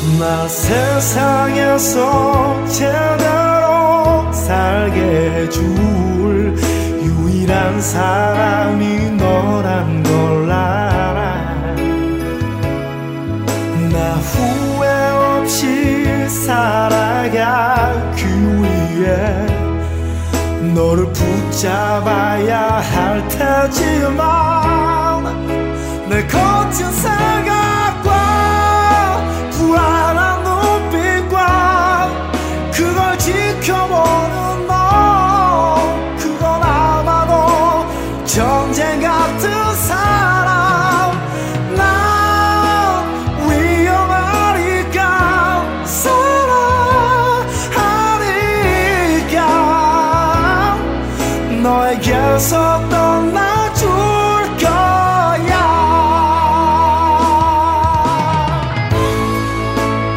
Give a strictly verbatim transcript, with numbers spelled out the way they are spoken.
나 세상에서 제대로 살게 해줄 유일한 사람이 너란 걸 알아. 나 후회 없이 살아가기 위해 너를 붙잡아야 할 테지만 내 거친 생각